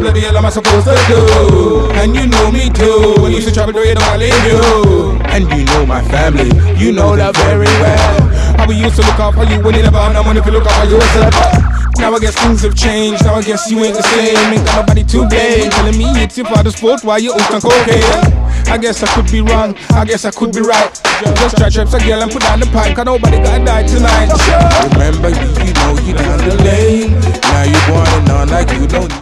bloody hell am I supposed to do? And you know me too. When you used to travel, though, you know I leave you. And you know my family, you know that very well. How we used to look out for you when you never had no money to look out for yourself. Now I guess things have changed, now I guess you ain't the same. Ain't got nobody to blame. Telling me it's your father's fault while you hooked on cocaine. I guess I could be wrong, I guess I could be right. Just try trips a girl and put down the pipe, cause nobody gotta die tonight. Remember, you know you down the lane. Now you going on like you don't